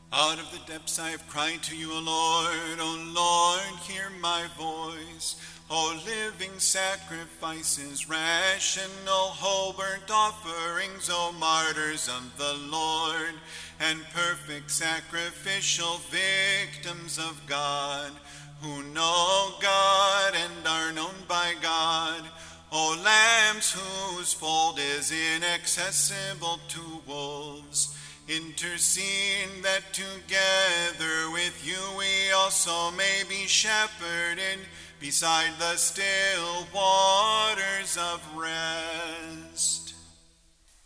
Out of the depths I have cried to you, O Lord. O Lord, hear my voice. O living sacrifices, rational, whole burnt offerings, O martyrs of the Lord, and perfect sacrificial victims of God, who know God and are known by God. O lambs whose fold is inaccessible to wolves, intercede that together with you we also may be shepherded beside the still waters of rest.